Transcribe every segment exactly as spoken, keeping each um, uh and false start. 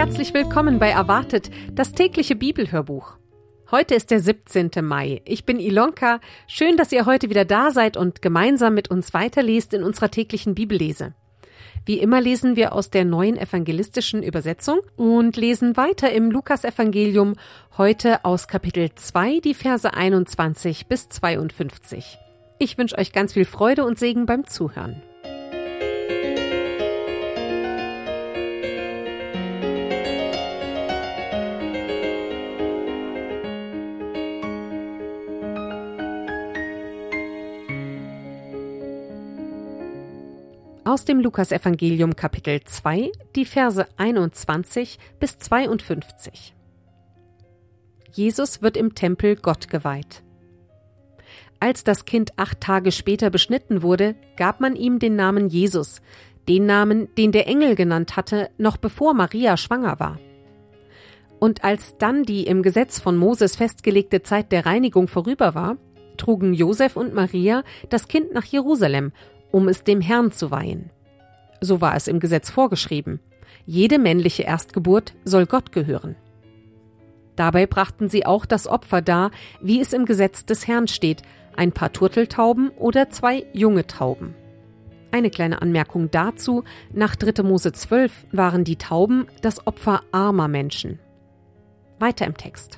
herzlich willkommen bei Erwartet, das tägliche Bibelhörbuch. Heute ist der siebzehnte Mai. Ich bin Ilonka. Schön, dass ihr heute wieder da seid und gemeinsam mit uns weiterlest in unserer täglichen Bibellese. Wie immer lesen wir aus der neuen evangelistischen Übersetzung und lesen weiter im Lukas-Evangelium, heute aus Kapitel zwei, die Verse einundzwanzig bis zweiundfünfzig. Ich wünsche euch ganz viel Freude und Segen beim Zuhören. Aus dem Lukas-Evangelium Kapitel zwei, die Verse einundzwanzig bis zweiundfünfzig. Jesus wird im Tempel Gott geweiht. Als das Kind acht Tage später beschnitten wurde, gab man ihm den Namen Jesus, den Namen, den der Engel genannt hatte, noch bevor Maria schwanger war. Und als dann die im Gesetz von Moses festgelegte Zeit der Reinigung vorüber war, trugen Josef und Maria das Kind nach Jerusalem, um es dem Herrn zu weihen. So war es im Gesetz vorgeschrieben. Jede männliche Erstgeburt soll Gott gehören. Dabei brachten sie auch das Opfer dar, wie es im Gesetz des Herrn steht, ein paar Turteltauben oder zwei junge Tauben. Eine kleine Anmerkung dazu: Nach dritter Mose zwölf waren die Tauben das Opfer armer Menschen. Weiter im Text.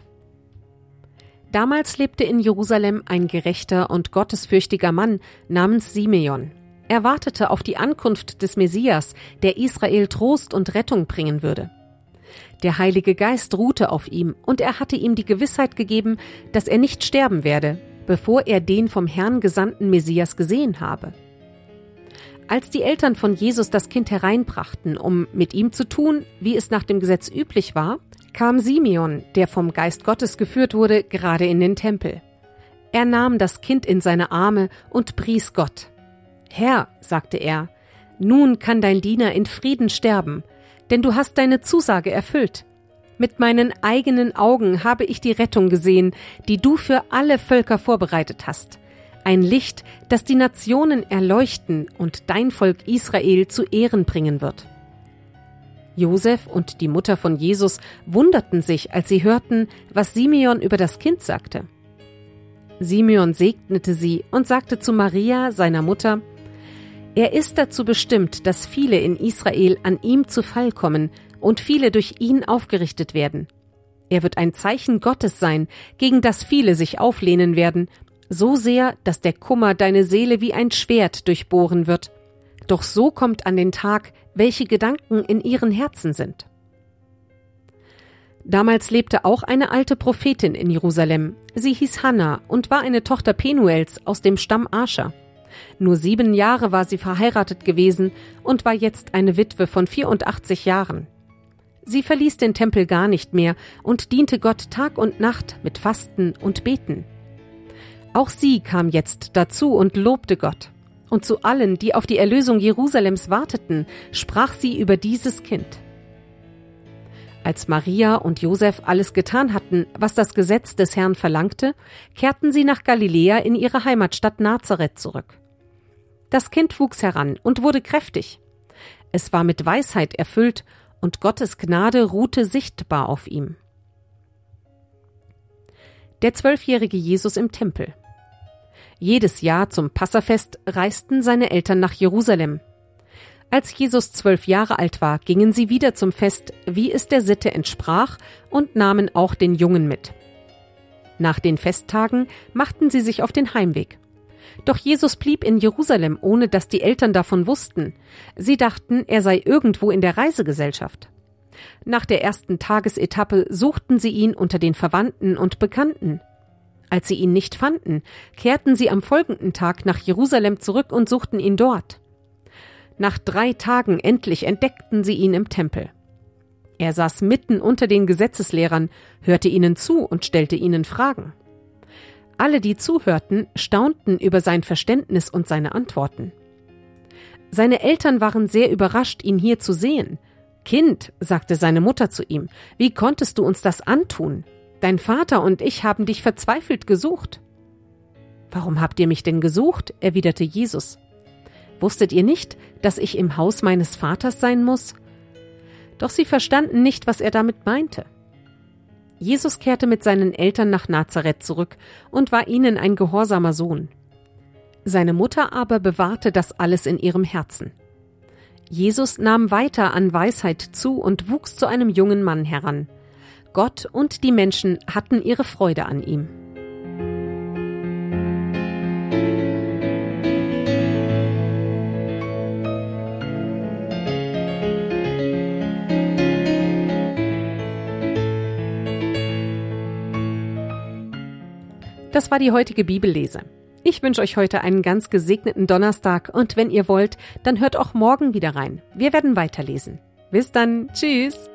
Damals lebte in Jerusalem ein gerechter und gottesfürchtiger Mann namens Simeon. Er wartete auf die Ankunft des Messias, der Israel Trost und Rettung bringen würde. Der Heilige Geist ruhte auf ihm, und er hatte ihm die Gewissheit gegeben, dass er nicht sterben werde, bevor er den vom Herrn gesandten Messias gesehen habe. Als die Eltern von Jesus das Kind hereinbrachten, um mit ihm zu tun, wie es nach dem Gesetz üblich war, kam Simeon, der vom Geist Gottes geführt wurde, gerade in den Tempel. Er nahm das Kind in seine Arme und pries Gott. »Herr«, sagte er, »nun kann dein Diener in Frieden sterben, denn du hast deine Zusage erfüllt. Mit meinen eigenen Augen habe ich die Rettung gesehen, die du für alle Völker vorbereitet hast. Ein Licht, das die Nationen erleuchten und dein Volk Israel zu Ehren bringen wird.« Josef und die Mutter von Jesus wunderten sich, als sie hörten, was Simeon über das Kind sagte. Simeon segnete sie und sagte zu Maria, seiner Mutter: Er ist dazu bestimmt, dass viele in Israel an ihm zu Fall kommen und viele durch ihn aufgerichtet werden. Er wird ein Zeichen Gottes sein, gegen das viele sich auflehnen werden, so sehr, dass der Kummer deine Seele wie ein Schwert durchbohren wird. Doch so kommt an den Tag, welche Gedanken in ihren Herzen sind. Damals lebte auch eine alte Prophetin in Jerusalem. Sie hieß Hannah und war eine Tochter Penuels aus dem Stamm Ascher. Nur sieben Jahre war sie verheiratet gewesen und war jetzt eine Witwe von vierundachtzig Jahren. Sie verließ den Tempel gar nicht mehr und diente Gott Tag und Nacht mit Fasten und Beten. Auch sie kam jetzt dazu und lobte Gott. Und zu allen, die auf die Erlösung Jerusalems warteten, sprach sie über dieses Kind. Als Maria und Josef alles getan hatten, was das Gesetz des Herrn verlangte, kehrten sie nach Galiläa in ihre Heimatstadt Nazareth zurück. Das Kind wuchs heran und wurde kräftig. Es war mit Weisheit erfüllt, und Gottes Gnade ruhte sichtbar auf ihm. Der zwölfjährige Jesus im Tempel. Jedes Jahr zum Passafest reisten seine Eltern nach Jerusalem. Als Jesus zwölf Jahre alt war, gingen sie wieder zum Fest, wie es der Sitte entsprach, und nahmen auch den Jungen mit. Nach den Festtagen machten sie sich auf den Heimweg. Doch Jesus blieb in Jerusalem, ohne dass die Eltern davon wussten. Sie dachten, er sei irgendwo in der Reisegesellschaft. Nach der ersten Tagesetappe suchten sie ihn unter den Verwandten und Bekannten. Als sie ihn nicht fanden, kehrten sie am folgenden Tag nach Jerusalem zurück und suchten ihn dort. Nach drei Tagen endlich entdeckten sie ihn im Tempel. Er saß mitten unter den Gesetzeslehrern, hörte ihnen zu und stellte ihnen Fragen. Alle, die zuhörten, staunten über sein Verständnis und seine Antworten. Seine Eltern waren sehr überrascht, ihn hier zu sehen. »Kind«, sagte seine Mutter zu ihm, »wie konntest du uns das antun? Dein Vater und ich haben dich verzweifelt gesucht.« »Warum habt ihr mich denn gesucht?« erwiderte Jesus. »Wusstet ihr nicht, dass ich im Haus meines Vaters sein muss?« Doch sie verstanden nicht, was er damit meinte. Jesus kehrte mit seinen Eltern nach Nazareth zurück und war ihnen ein gehorsamer Sohn. Seine Mutter aber bewahrte das alles in ihrem Herzen. Jesus nahm weiter an Weisheit zu und wuchs zu einem jungen Mann heran. Gott und die Menschen hatten ihre Freude an ihm. Das war die heutige Bibellese. Ich wünsche euch heute einen ganz gesegneten Donnerstag und wenn ihr wollt, dann hört auch morgen wieder rein. Wir werden weiterlesen. Bis dann. Tschüss.